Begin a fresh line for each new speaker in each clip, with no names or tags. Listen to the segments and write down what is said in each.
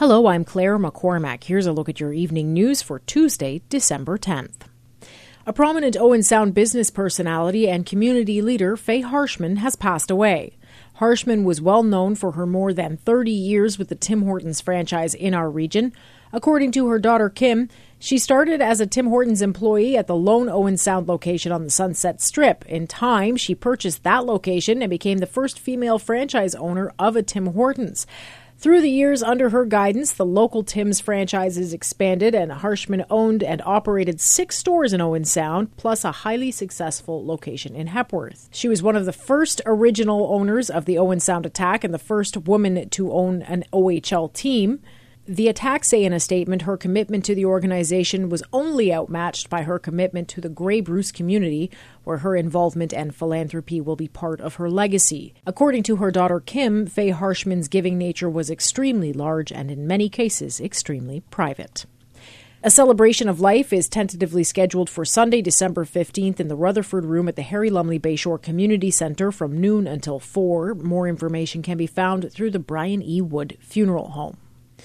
Hello, I'm Claire McCormack. Here's a look at your evening news for Tuesday, December 10th. A prominent Owen Sound business personality and community leader, Faye Harshman, has passed away. Harshman was well known for her more than 30 years with the Tim Hortons franchise in our region. According to her daughter Kim, she started as a Tim Hortons employee at the lone Owen Sound location on the Sunset Strip. In time, she purchased that location and became the first female franchise owner of a Tim Hortons. Through the years under her guidance, the local Tim's franchises expanded, and Harshman owned and operated 6 stores in Owen Sound, plus a highly successful location in Hepworth. She was one of the first original owners of the Owen Sound Attack and the first woman to own an OHL team. The Attack say in a statement her commitment to the organization was only outmatched by her commitment to the Grey Bruce community, where her involvement and philanthropy will be part of her legacy. According to her daughter Kim, Faye Harshman's giving nature was extremely large and in many cases extremely private. A celebration of life is tentatively scheduled for Sunday, December 15th in the Rutherford Room at the Harry Lumley Bayshore Community Centre from noon until 4. More information can be found through the Brian E. Wood Funeral Home.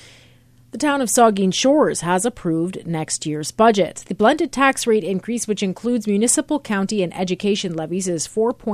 The town of Saugeen Shores has approved next year's budget. The blended tax rate increase, which includes municipal, county, and education levies, is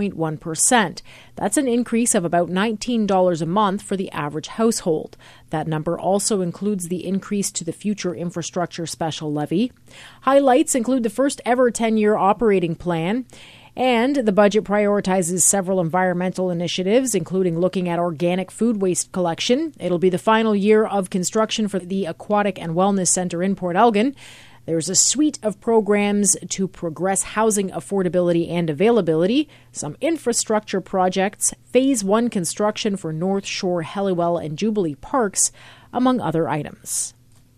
4.1%. That's an increase of about $19 a month for the average household. That number also includes the increase to the Future Infrastructure Special Levy. Highlights include the first ever 10-year operating plan. And the budget prioritizes several environmental initiatives, including looking at organic food waste collection. It'll be the final year of construction for the Aquatic and Wellness Centre in Port Elgin. There's a suite of programs to progress housing affordability and availability, some infrastructure projects, Phase 1 construction for North Shore, Helliwell, and Jubilee Parks, among other items.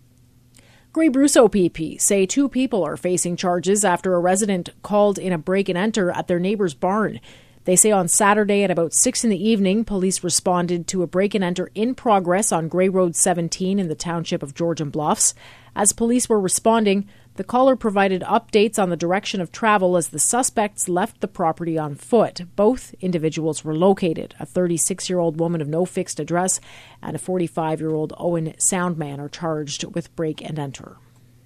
Grey Bruce OPP say 2 people are facing charges after a resident called in a break-and-enter at their neighbor's barn. They say on Saturday at about 6 in the evening, police responded to a break-and-enter in progress on Grey Road 17 in the township of Georgian Bluffs. As police were responding, the caller provided updates on the direction of travel as the suspects left the property on foot. Both individuals were located. A 36-year-old woman of no fixed address and a 45-year-old Owen Sound man are charged with break-and-enter.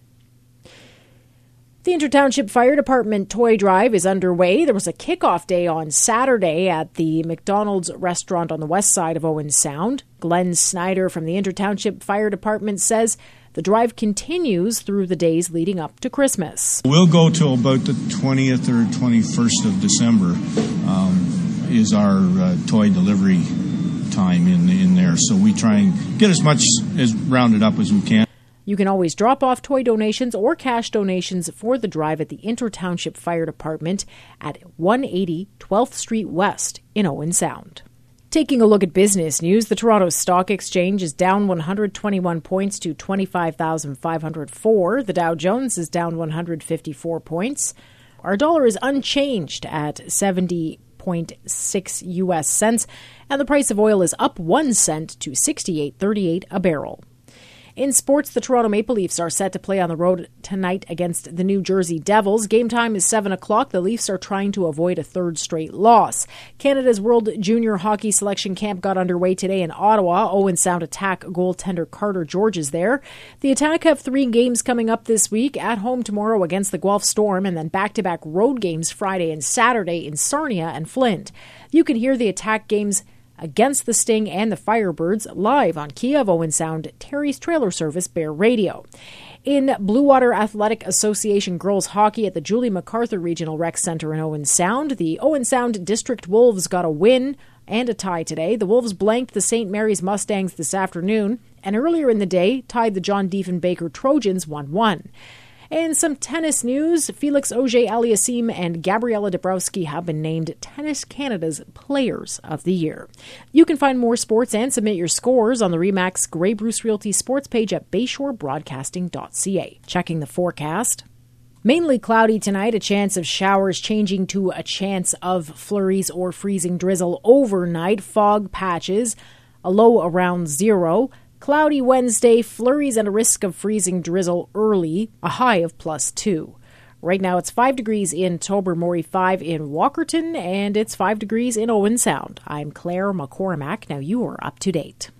The Intertownship Fire Department Toy Drive is underway. There was a kickoff day on Saturday at the McDonald's restaurant on the west side of Owen Sound. Glenn Snyder from the Intertownship Fire Department says the drive continues through the days leading up to Christmas.
We'll go till about the 20th or 21st of December is our toy delivery time in there. So we try and get as much as rounded up as we can.
You can always drop off toy donations or cash donations for the drive at the Intertownship Fire Department at 180 12th Street West in Owen Sound. Taking a look at business news, the Toronto Stock Exchange is down 121 points to 25,504. The Dow Jones is down 154 points. Our dollar is unchanged at 70.6 U.S. cents, and the price of oil is up 1 cent to 68.38 a barrel. In sports, the Toronto Maple Leafs are set to play on the road tonight against the New Jersey Devils. Game time is 7 o'clock. The Leafs are trying to avoid a 3rd straight loss. Canada's World Junior Hockey Selection Camp got underway today in Ottawa. Owen Sound Attack goaltender Carter George is there. The Attack have 3 games coming up this week. At home tomorrow against the Guelph Storm, and then back-to-back road games Friday and Saturday in Sarnia and Flint. You can hear the Attack games against the Sting and the Firebirds live on Kia of Owen Sound, Terry's Trailer Service, Bear Radio. In Blue Water Athletic Association girls hockey at the Julie MacArthur Regional Rec Centre in Owen Sound, the Owen Sound District Wolves got a win and a tie today. The Wolves blanked the St. Mary's Mustangs this afternoon, and earlier in the day tied the John Diefenbaker Trojans 1-1. And some tennis news. Felix Auger-Aliassime and Gabriela Dabrowski have been named Tennis Canada's Players of the Year. You can find more sports and submit your scores on the RE/MAX Grey Bruce Realty sports page at bayshorebroadcasting.ca. Checking the forecast. Mainly cloudy tonight, a chance of showers changing to a chance of flurries or freezing drizzle overnight. Fog patches, a low around 0. Cloudy Wednesday, flurries and a risk of freezing drizzle early, a high of +2. Right now it's 5 degrees in Tobermory, 5 in Walkerton, and it's 5 degrees in Owen Sound. I'm Claire McCormack. Now you are up to date.